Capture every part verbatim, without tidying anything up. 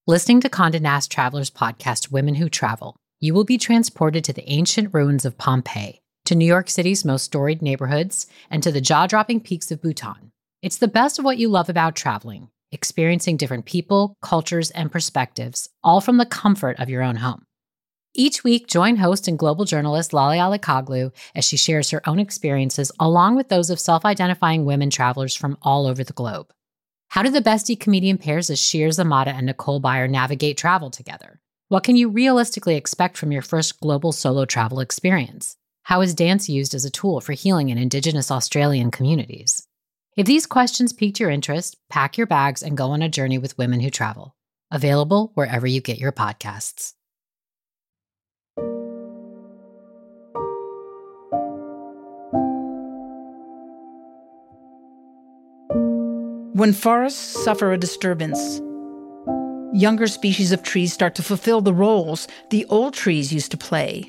Listening to Condé Nast Traveler's podcast, Women Who Travel, you will be transported to the ancient ruins of Pompeii, to New York City's most storied neighborhoods, and to the jaw-dropping peaks of Bhutan. It's the best of what you love about traveling, experiencing different people, cultures, and perspectives, all from the comfort of your own home. Each week, join host and global journalist Lale Alikoglu as she shares her own experiences along with those of self-identifying women travelers from all over the globe. How do the bestie comedian pairs of Shir Zamata and Nicole Byer navigate travel together? What can you realistically expect from your first global solo travel experience? How is dance used as a tool for healing in Indigenous Australian communities? If these questions piqued your interest, pack your bags and go on a journey with Women Who Travel. Available wherever you get your podcasts. When forests suffer a disturbance, younger species of trees start to fulfill the roles the old trees used to play.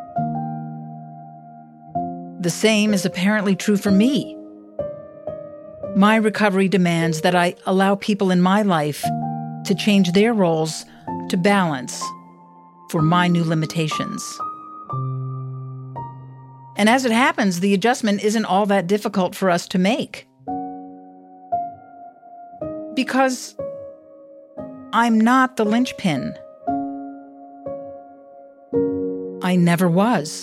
The same is apparently true for me. My recovery demands that I allow people in my life to change their roles to balance for my new limitations. And as it happens, the adjustment isn't all that difficult for us to make. Because I'm not the linchpin. I never was.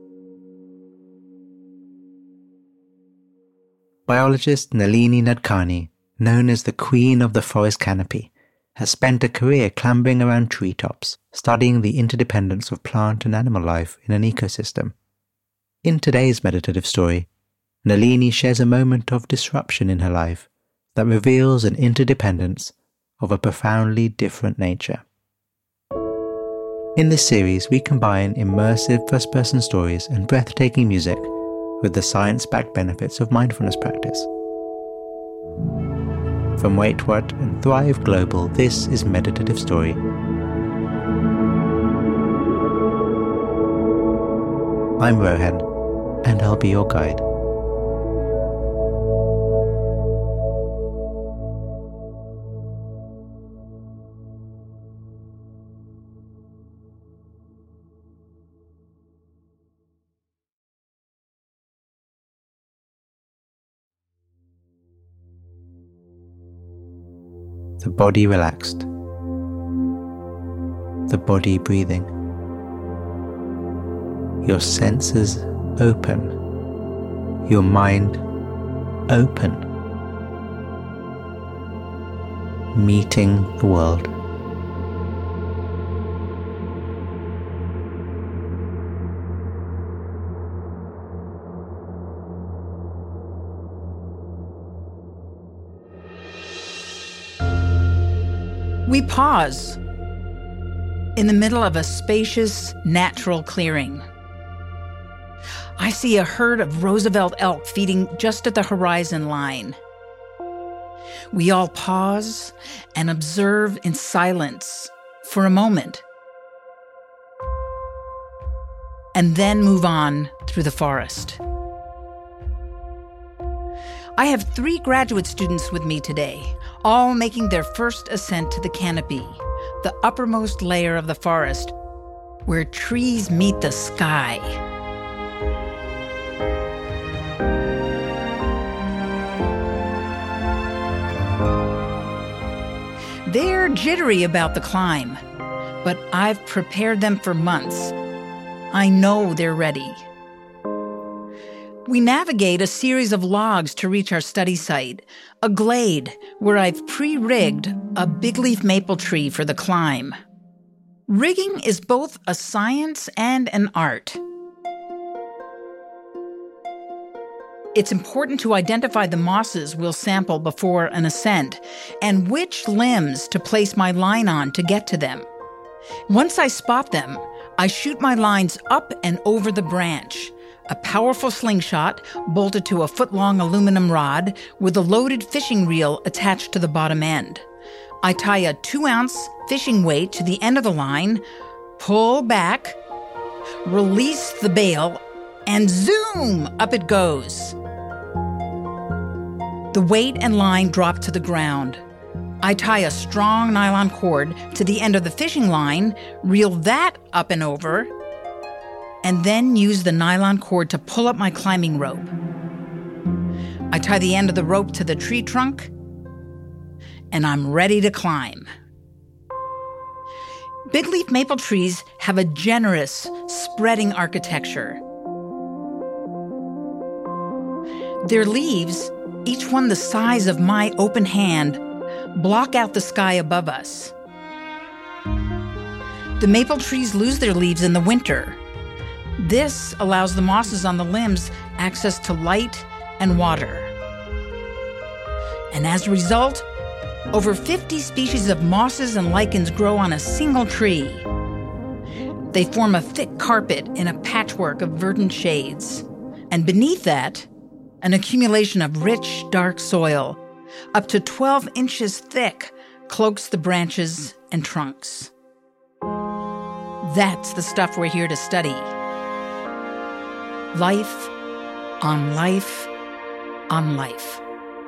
Biologist Nalini Nadkarni, known as the Queen of the Forest Canopy, has spent a career clambering around treetops, studying the interdependence of plant and animal life in an ecosystem. In today's meditative story, Nalini shares a moment of disruption in her life that reveals an interdependence of a profoundly different nature. In this series, we combine immersive first-person stories and breathtaking music with the science-backed benefits of mindfulness practice. From Wait What and Thrive Global, this is Meditative Story. I'm Rohan, and I'll be your guide. The body relaxed, the body breathing, your senses open, your mind open, meeting the world. We pause in the middle of a spacious, natural clearing. I see a herd of Roosevelt elk feeding just at the horizon line. We all pause and observe in silence for a moment, and then move on through the forest. I have three graduate students with me today, all making their first ascent to the canopy, the uppermost layer of the forest, where trees meet the sky. They're jittery about the climb, but I've prepared them for months. I know they're ready. We navigate a series of logs to reach our study site, a glade where I've pre-rigged a big leaf maple tree for the climb. Rigging is both a science and an art. It's important to identify the mosses we'll sample before an ascent and which limbs to place my line on to get to them. Once I spot them, I shoot my lines up and over the branch, a powerful slingshot bolted to a foot-long aluminum rod with a loaded fishing reel attached to the bottom end. I tie a two-ounce fishing weight to the end of the line, pull back, release the bail, and zoom, up it goes. The weight and line drop to the ground. I tie a strong nylon cord to the end of the fishing line, reel that up and over, and then use the nylon cord to pull up my climbing rope. I tie the end of the rope to the tree trunk, and I'm ready to climb. Big leaf maple trees have a generous, spreading architecture. Their leaves, each one the size of my open hand, block out the sky above us. The maple trees lose their leaves in the winter. This allows the mosses on the limbs access to light and water. And as a result, over fifty species of mosses and lichens grow on a single tree. They form a thick carpet in a patchwork of verdant shades. And beneath that, an accumulation of rich, dark soil, up to twelve inches thick, cloaks the branches and trunks. That's the stuff we're here to study. Life on life on life.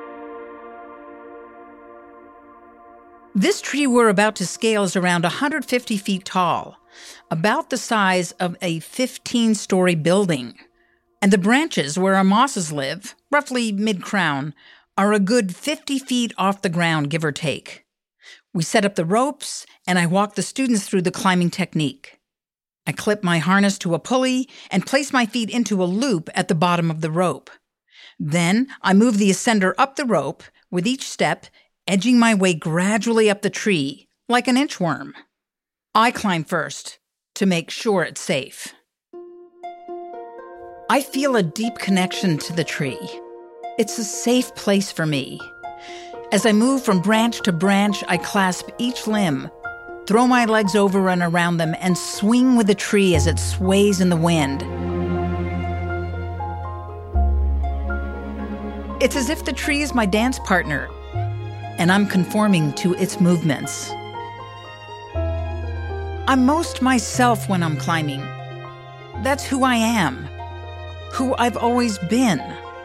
This tree we're about to scale is around one hundred fifty feet tall, about the size of a fifteen-story building. And the branches where our mosses live, roughly mid-crown, are a good fifty feet off the ground, give or take. We set up the ropes, and I walk the students through the climbing technique. I clip my harness to a pulley and place my feet into a loop at the bottom of the rope. Then I move the ascender up the rope, with each step edging my way gradually up the tree, like an inchworm. I climb first to make sure it's safe. I feel a deep connection to the tree. It's a safe place for me. As I move from branch to branch, I clasp each limb, throw my legs over and around them, and swing with the tree as it sways in the wind. It's as if the tree is my dance partner, and I'm conforming to its movements. I'm most myself when I'm climbing. That's who I am, who I've always been.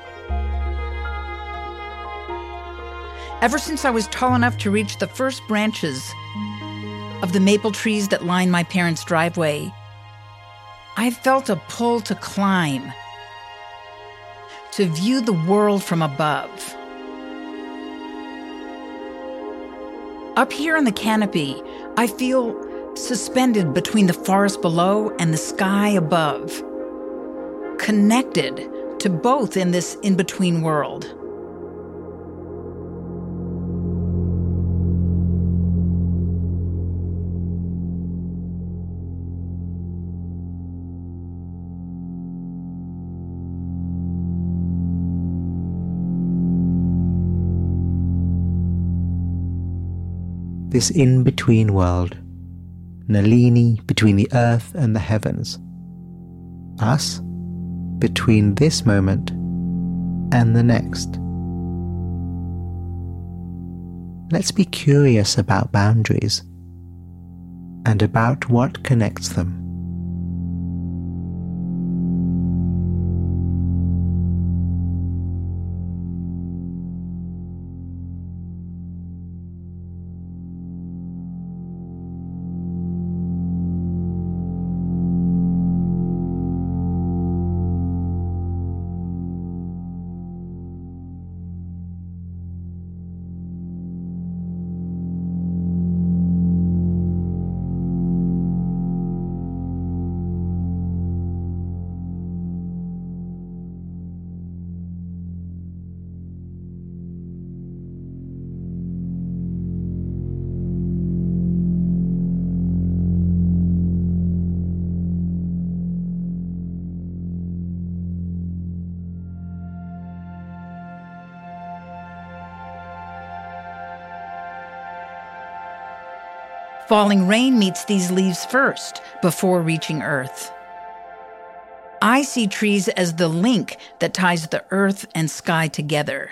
Ever since I was tall enough to reach the first branches of the maple trees that line my parents' driveway, I felt a pull to climb, to view the world from above. Up here in the canopy, I feel suspended between the forest below and the sky above, connected to both in this in-between world. This in-between world, Nalini between the earth and the heavens, us between this moment and the next. Let's be curious about boundaries and about what connects them. Falling rain meets these leaves first, before reaching earth. I see trees as the link that ties the earth and sky together.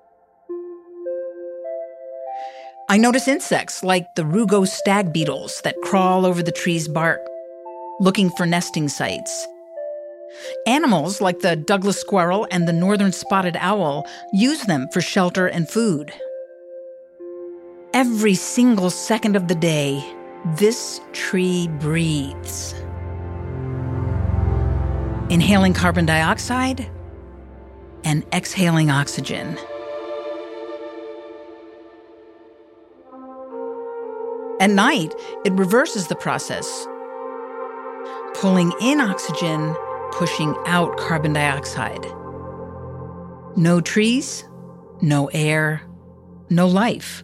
I notice insects like the Rugo stag beetles that crawl over the tree's bark, looking for nesting sites. Animals like the Douglas squirrel and the northern spotted owl use them for shelter and food. Every single second of the day, this tree breathes. Inhaling carbon dioxide and exhaling oxygen. At night, it reverses the process, pulling in oxygen, pushing out carbon dioxide. No trees, no air, no life.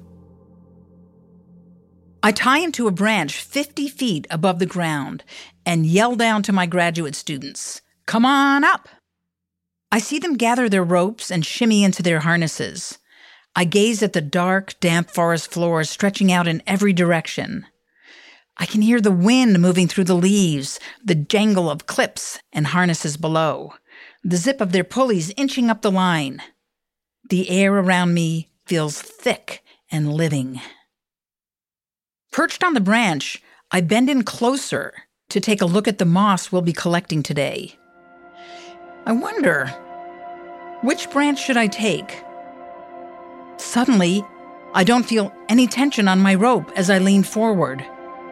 I tie into a branch fifty feet above the ground and yell down to my graduate students, "Come on up!" I see them gather their ropes and shimmy into their harnesses. I gaze at the dark, damp forest floor stretching out in every direction. I can hear the wind moving through the leaves, the jangle of clips and harnesses below, the zip of their pulleys inching up the line. The air around me feels thick and living. Perched on the branch, I bend in closer to take a look at the moss we'll be collecting today. I wonder, which branch should I take? Suddenly, I don't feel any tension on my rope as I lean forward.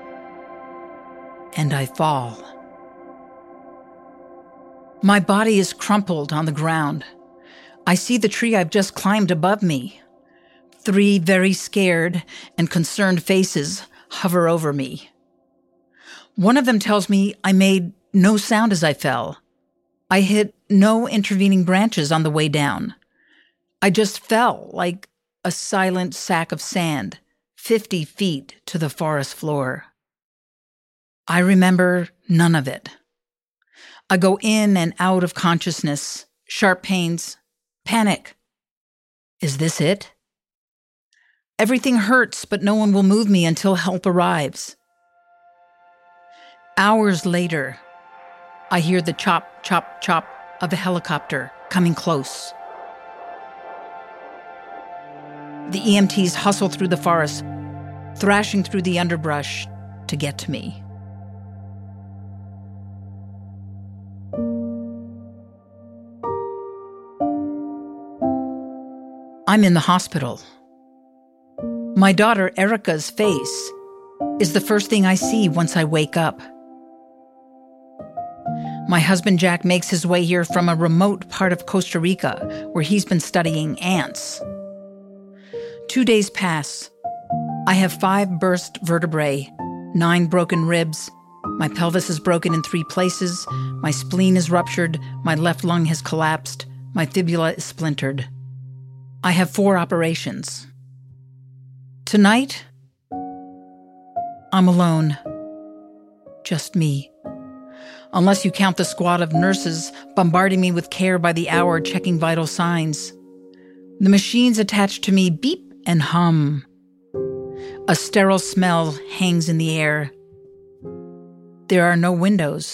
And I fall. My body is crumpled on the ground. I see the tree I've just climbed above me. Three very scared and concerned faces hover over me. One of them tells me I made no sound as I fell. I hit no intervening branches on the way down. I just fell like a silent sack of sand, fifty feet to the forest floor. I remember none of it. I go in and out of consciousness, sharp pains, panic. Is this it? Everything hurts, but no one will move me until help arrives. Hours later, I hear the chop, chop, chop of a helicopter coming close. The E M Ts hustle through the forest, thrashing through the underbrush to get to me. I'm in the hospital. My daughter Erica's face is the first thing I see once I wake up. My husband Jack makes his way here from a remote part of Costa Rica where he's been studying ants. Two days pass. I have five burst vertebrae, nine broken ribs. My pelvis is broken in three places. My spleen is ruptured. My left lung has collapsed. My fibula is splintered. I have four operations. Tonight, I'm alone. Just me. Unless you count the squad of nurses bombarding me with care by the hour, checking vital signs. The machines attached to me beep and hum. A sterile smell hangs in the air. There are no windows.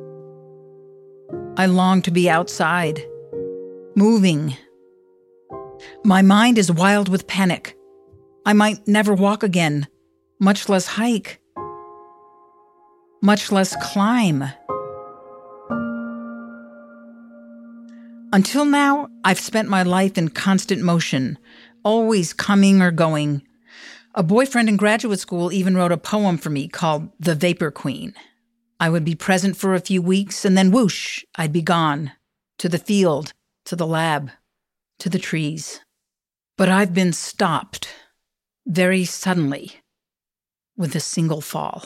I long to be outside, moving. My mind is wild with panic. I might never walk again, much less hike, much less climb. Until now, I've spent my life in constant motion, always coming or going. A boyfriend in graduate school even wrote a poem for me called The Vapor Queen. I would be present for a few weeks and then whoosh, I'd be gone. To the field, to the lab, to the trees. But I've been stopped, very suddenly, with a single fall.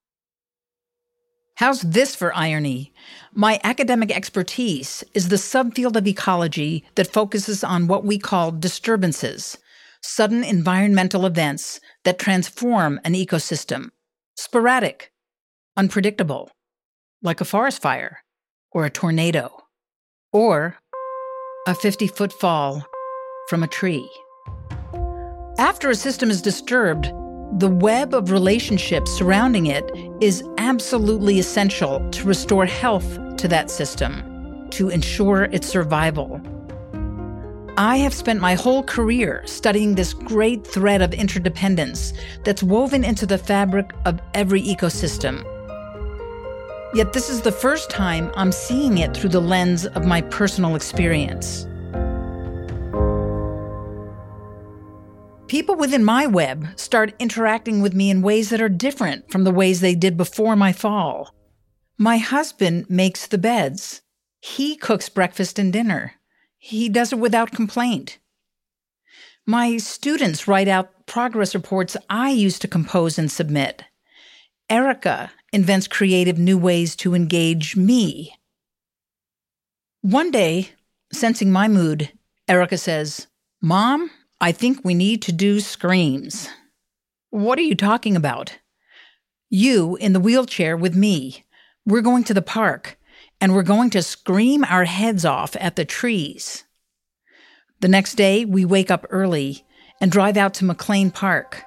How's this for irony? My academic expertise is the subfield of ecology that focuses on what we call disturbances, sudden environmental events that transform an ecosystem. Sporadic, unpredictable, like a forest fire or a tornado, or a fifty-foot fall from a tree. After a system is disturbed, the web of relationships surrounding it is absolutely essential to restore health to that system, to ensure its survival. I have spent my whole career studying this great thread of interdependence that's woven into the fabric of every ecosystem. Yet this is the first time I'm seeing it through the lens of my personal experience. People within my web start interacting with me in ways that are different from the ways they did before my fall. My husband makes the beds. He cooks breakfast and dinner. He does it without complaint. My students write out progress reports I used to compose and submit. Erica invents creative new ways to engage me. One day, sensing my mood, Erica says, "Mom, I think we need to do screams." "What are you talking about?" "You in the wheelchair with me. We're going to the park, and we're going to scream our heads off at the trees." The next day, we wake up early and drive out to McLean Park.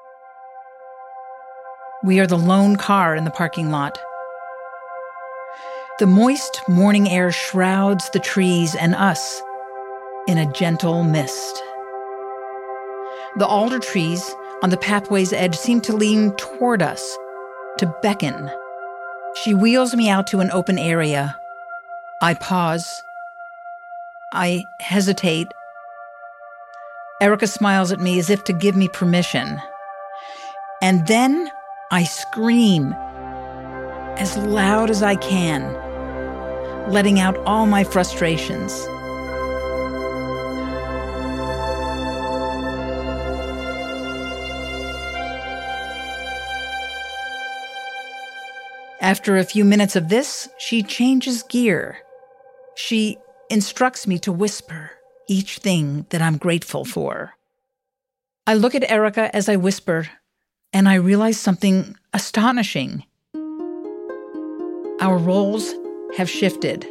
We are the lone car in the parking lot. The moist morning air shrouds the trees and us in a gentle mist. The alder trees on the pathway's edge seem to lean toward us, to beckon. She wheels me out to an open area. I pause. I hesitate. Erica smiles at me as if to give me permission. And then I scream as loud as I can, letting out all my frustrations. After a few minutes of this, she changes gear. She instructs me to whisper each thing that I'm grateful for. I look at Erica as I whisper, and I realize something astonishing. Our roles have shifted.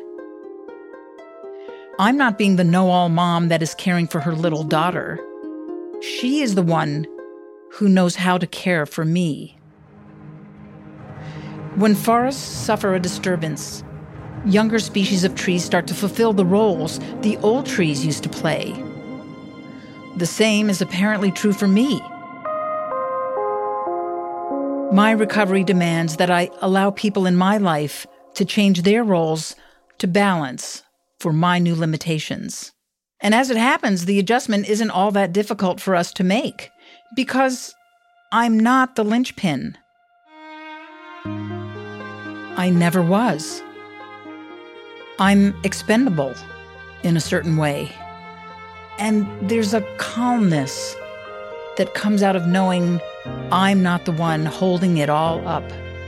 I'm not being the know-all mom that is caring for her little daughter. She is the one who knows how to care for me. When forests suffer a disturbance, younger species of trees start to fulfill the roles the old trees used to play. The same is apparently true for me. My recovery demands that I allow people in my life to change their roles to balance for my new limitations. And as it happens, the adjustment isn't all that difficult for us to make, because I'm not the linchpin. I never was. I'm expendable in a certain way. And there's a calmness that comes out of knowing I'm not the one holding it all up.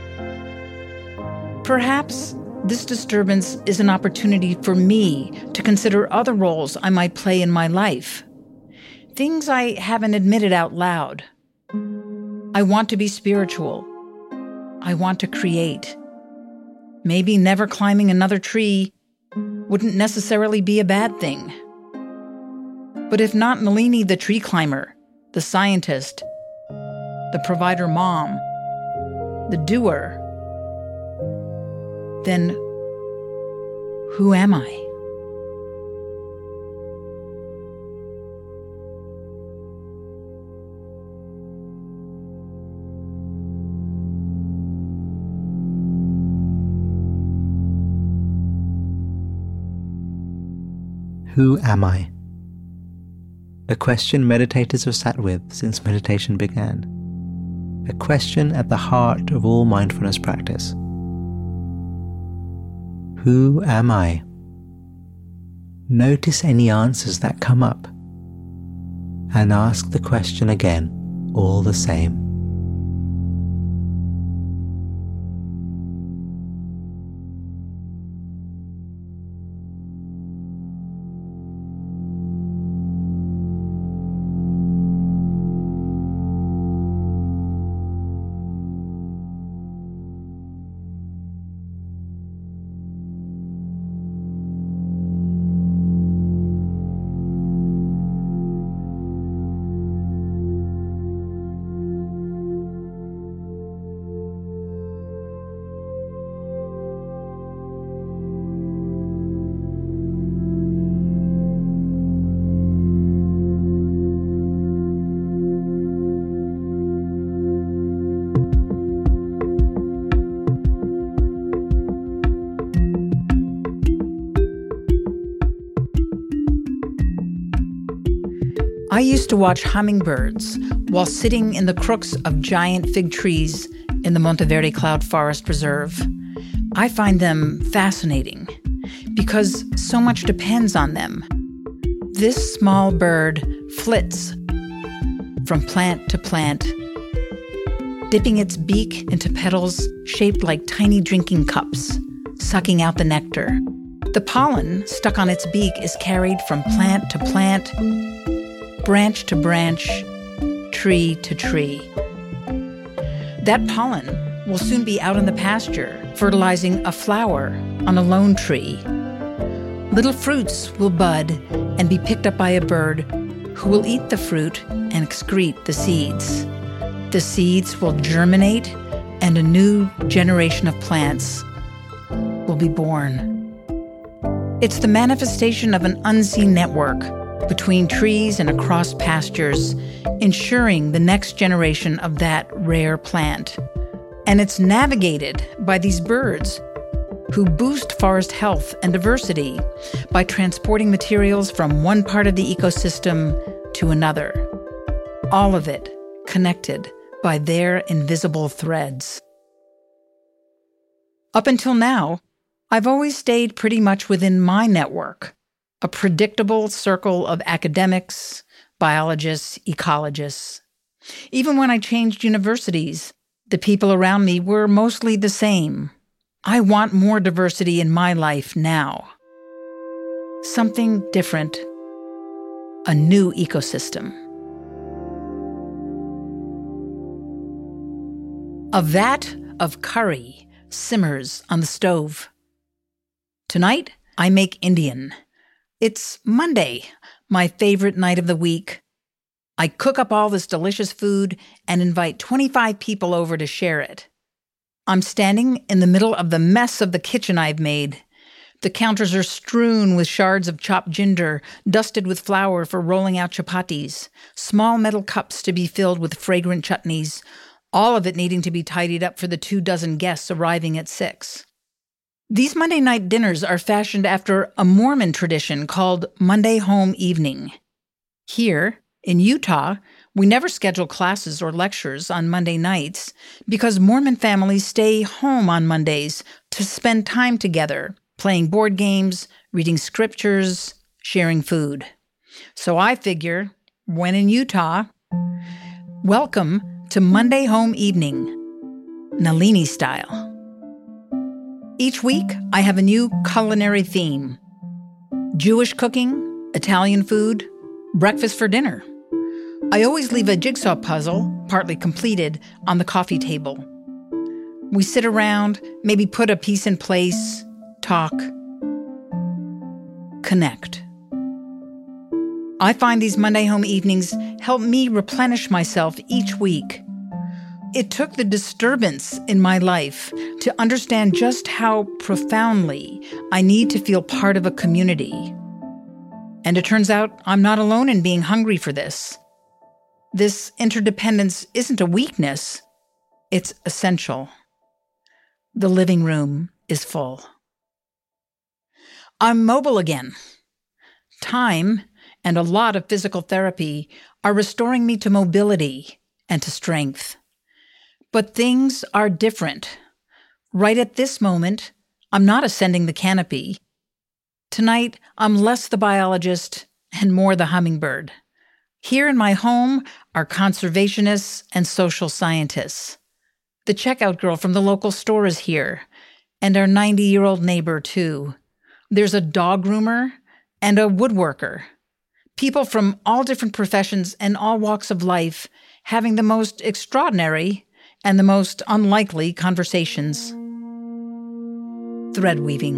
Perhaps this disturbance is an opportunity for me to consider other roles I might play in my life, things I haven't admitted out loud. I want to be spiritual. I want to create. Maybe never climbing another tree wouldn't necessarily be a bad thing. But if not Nalini the tree climber, the scientist, the provider mom, the doer, then who am I? Who am I? A question meditators have sat with since meditation began. A question at the heart of all mindfulness practice. Who am I? Notice any answers that come up, and ask the question again, all the same. I used to watch hummingbirds while sitting in the crooks of giant fig trees in the Monteverde Cloud Forest Reserve. I find them fascinating because so much depends on them. This small bird flits from plant to plant, dipping its beak into petals shaped like tiny drinking cups, sucking out the nectar. The pollen stuck on its beak is carried from plant to plant, branch to branch, tree to tree. That pollen will soon be out in the pasture, fertilizing a flower on a lone tree. Little fruits will bud and be picked up by a bird who will eat the fruit and excrete the seeds. The seeds will germinate, and a new generation of plants will be born. It's the manifestation of an unseen network between trees and across pastures, ensuring the next generation of that rare plant. And it's navigated by these birds who boost forest health and diversity by transporting materials from one part of the ecosystem to another. All of it connected by their invisible threads. Up until now, I've always stayed pretty much within my network, a predictable circle of academics, biologists, ecologists. Even when I changed universities, the people around me were mostly the same. I want more diversity in my life now. Something different. A new ecosystem. A vat of curry simmers on the stove. Tonight, I make Indian. It's Monday, my favorite night of the week. I cook up all this delicious food and invite twenty-five people over to share it. I'm standing in the middle of the mess of the kitchen I've made. The counters are strewn with shards of chopped ginger, dusted with flour for rolling out chapatis, small metal cups to be filled with fragrant chutneys, all of it needing to be tidied up for the two dozen guests arriving at six. These Monday night dinners are fashioned after a Mormon tradition called Monday Home Evening. Here, in Utah, we never schedule classes or lectures on Monday nights because Mormon families stay home on Mondays to spend time together, playing board games, reading scriptures, sharing food. So I figure, when in Utah, welcome to Monday Home Evening, Nalini style. Each week, I have a new culinary theme. Jewish cooking, Italian food, breakfast for dinner. I always leave a jigsaw puzzle, partly completed, on the coffee table. We sit around, maybe put a piece in place, talk, connect. I find these Monday home evenings help me replenish myself each week. It took the disturbance in my life to understand just how profoundly I need to feel part of a community. And it turns out I'm not alone in being hungry for this. This interdependence isn't a weakness, it's essential. The living room is full. I'm mobile again. Time and a lot of physical therapy are restoring me to mobility and to strength. But things are different. Right at this moment, I'm not ascending the canopy. Tonight, I'm less the biologist and more the hummingbird. Here in my home are conservationists and social scientists. The checkout girl from the local store is here, and our ninety-year-old neighbor, too. There's a dog groomer and a woodworker. People from all different professions and all walks of life having the most extraordinary and the most unlikely conversations. Thread weaving.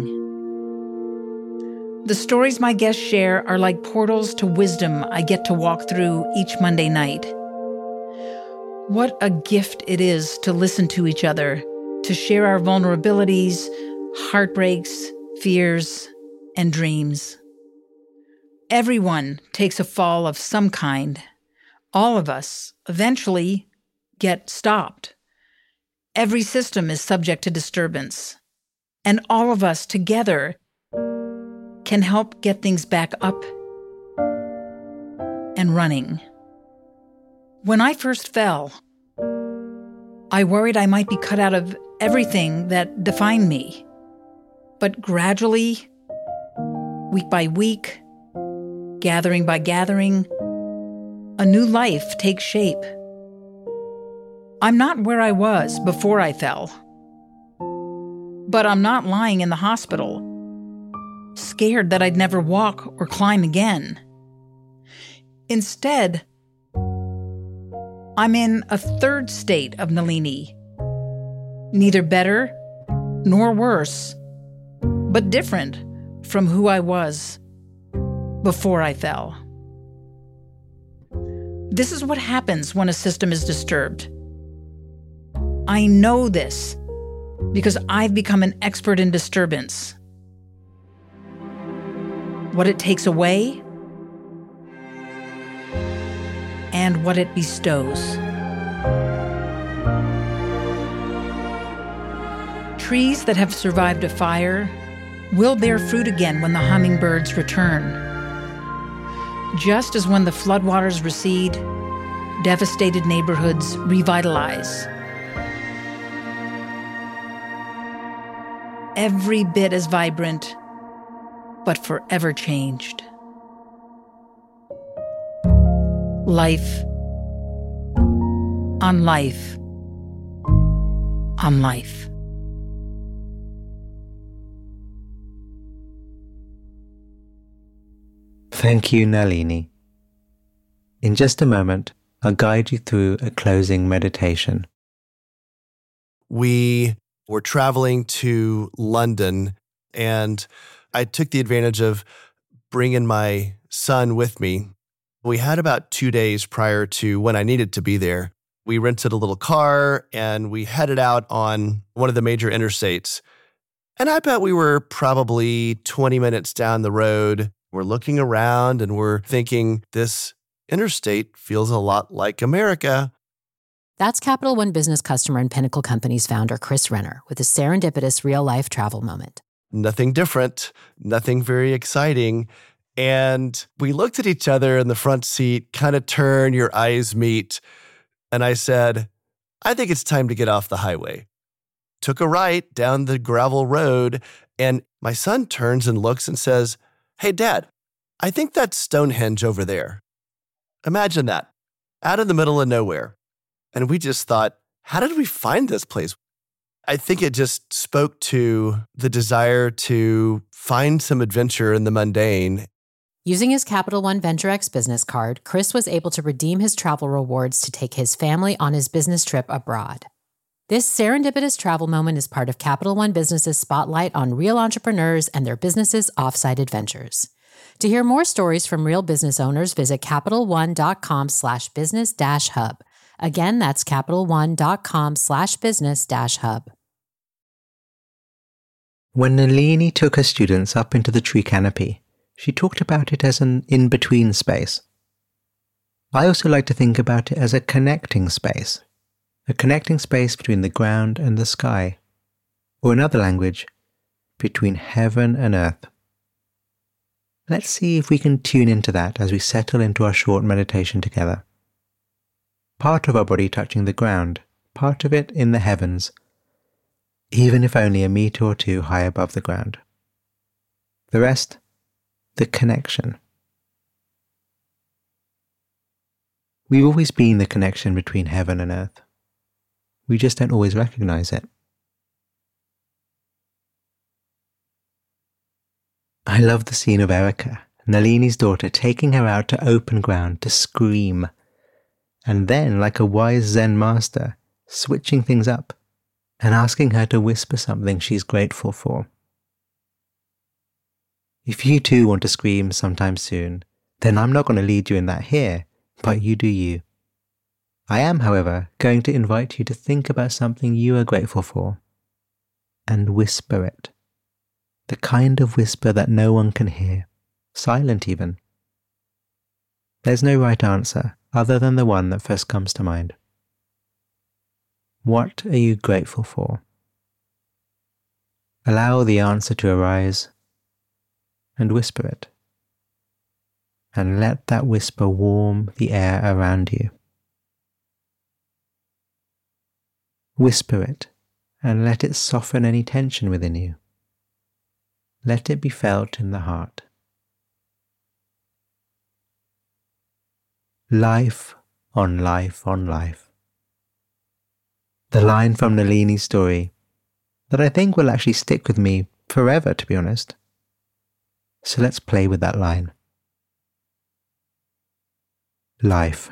The stories my guests share are like portals to wisdom I get to walk through each Monday night. What a gift it is to listen to each other, to share our vulnerabilities, heartbreaks, fears, and dreams. Everyone takes a fall of some kind. All of us eventually get stopped. Every system is subject to disturbance, and all of us together can help get things back up and running. When I first fell, I worried I might be cut out of everything that defined me. But gradually, week by week, gathering by gathering, a new life takes shape. I'm not where I was before I fell. But I'm not lying in the hospital, scared that I'd never walk or climb again. Instead, I'm in a third state of Nalini. Neither better nor worse, but different from who I was before I fell. This is what happens when a system is disturbed. I know this because I've become an expert in disturbance. What it takes away and what it bestows. Trees that have survived a fire will bear fruit again when the hummingbirds return. Just as when the floodwaters recede, devastated neighborhoods revitalize. Every bit as vibrant, but forever changed. Life on life on life. Thank you, Nalini. In just a moment, I'll guide you through a closing meditation. We were traveling to London, and I took the advantage of bringing my son with me. We had about two days prior to when I needed to be there. We rented a little car, and we headed out on one of the major interstates. And I bet we were probably twenty minutes down the road. We're looking around, and we're thinking, this interstate feels a lot like America. That's Capital One business customer and Pinnacle Companies founder Chris Renner with a serendipitous real-life travel moment. Nothing different, nothing very exciting. And we looked at each other in the front seat, kind of turn, your eyes meet. And I said, I think it's time to get off the highway. Took a right down the gravel road, and my son turns and looks and says, hey, Dad, I think that's Stonehenge over there. Imagine that, out in the middle of nowhere. And we just thought, how did we find this place? I think it just spoke to the desire to find some adventure in the mundane. Using his Capital One Venture X business card, Chris was able to redeem his travel rewards to take his family on his business trip abroad. This serendipitous travel moment is part of Capital One Business's spotlight on real entrepreneurs and their businesses' offsite adventures. To hear more stories from real business owners, visit CapitalOne.com slash business dash hub. Again, that's CapitalOne.com slash business dash hub. When Nalini took her students up into the tree canopy, she talked about it as an in-between space. I also like to think about it as a connecting space, a connecting space between the ground and the sky, or in other language, between heaven and earth. Let's see if we can tune into that as we settle into our short meditation together. Part of our body touching the ground, part of it in the heavens, even if only a meter or two high above the ground. The rest, the connection. We've always been the connection between heaven and earth. We just don't always recognize it. I love the scene of Erica, Nalini's daughter, taking her out to open ground to scream, and then, like a wise Zen master, switching things up and asking her to whisper something she's grateful for. If you too want to scream sometime soon, then I'm not going to lead you in that here, but you do you. I am, however, going to invite you to think about something you are grateful for and whisper it. The kind of whisper that no one can hear, silent even. There's no right answer other than the one that first comes to mind. What are you grateful for? Allow the answer to arise and whisper it. and let that whisper warm the air around you. Whisper it and let it soften any tension within you. Let it be felt in the heart. Life on life on life. The line from Nalini's story that I think will actually stick with me forever, to be honest. So let's play with that line. Life.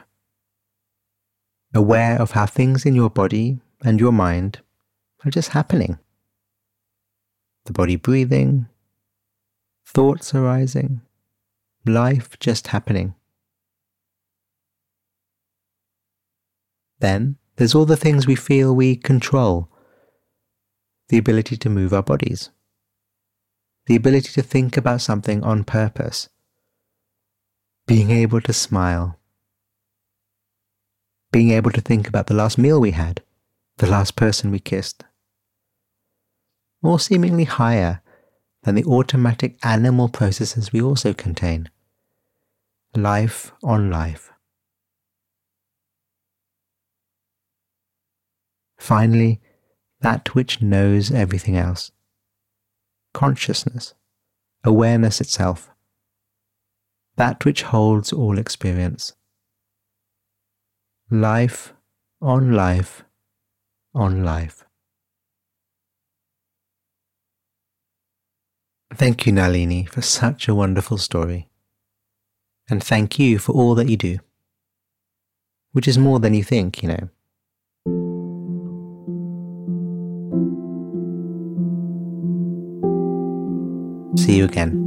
Aware of how things in your body and your mind are just happening. The body breathing, thoughts arising, life just happening. Then there's all the things we feel we control. The ability to move our bodies. The ability to think about something on purpose. Being able to smile. Being able to think about the last meal we had, the last person we kissed. More seemingly higher than the automatic animal processes we also contain. Life on life. Finally, that which knows everything else. Consciousness, awareness itself. That which holds all experience. Life on life on life. Thank you, Nalini, for such a wonderful story. And thank you for all that you do. Which is more than you think, you know. See you again.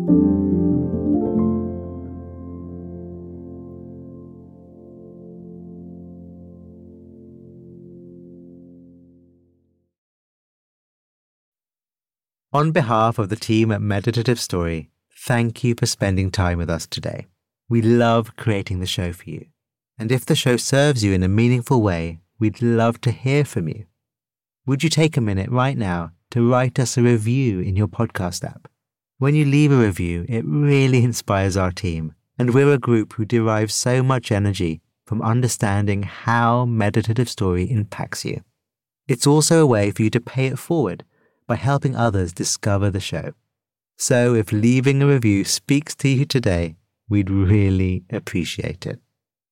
On behalf of the team at Meditative Story, thank you for spending time with us today. We love creating the show for you. And if the show serves you in a meaningful way, we'd love to hear from you. Would you take a minute right now to write us a review in your podcast app? When you leave a review, it really inspires our team, and we're a group who derive so much energy from understanding how Meditative Story impacts you. It's also a way for you to pay it forward by helping others discover the show. So if leaving a review speaks to you today, we'd really appreciate it.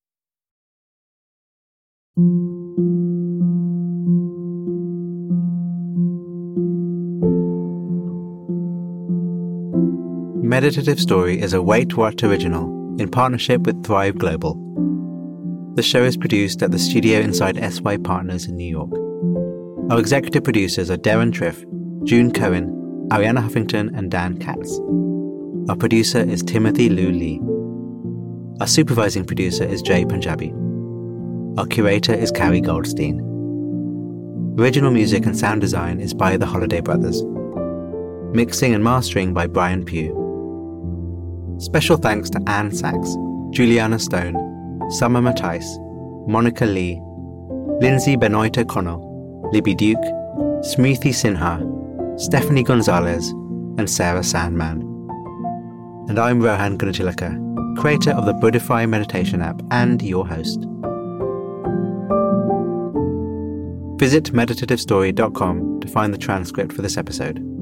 Meditative Story is a Wait What original in partnership with Thrive Global. The show is produced at the studio inside S Y Partners in New York. Our executive producers are Darren Triff, June Cohen, Ariana Huffington, and Dan Katz. Our producer is Timothy Liu Lee. Our supervising producer is Jay Punjabi. Our curator is Carrie Goldstein. Original music and sound design is by the Holiday Brothers. Mixing and mastering by Brian Pugh. Special thanks to Anne Sachs, Juliana Stone, Summer Matthijs, Monica Lee, Lindsay Benoit O'Connell, Libby Duke, Smriti Sinha, Stephanie Gonzalez, and Sarah Sandman. And I'm Rohan Gunatilaka, creator of the Buddhify meditation app and your host. Visit meditative story dot com to find the transcript for this episode.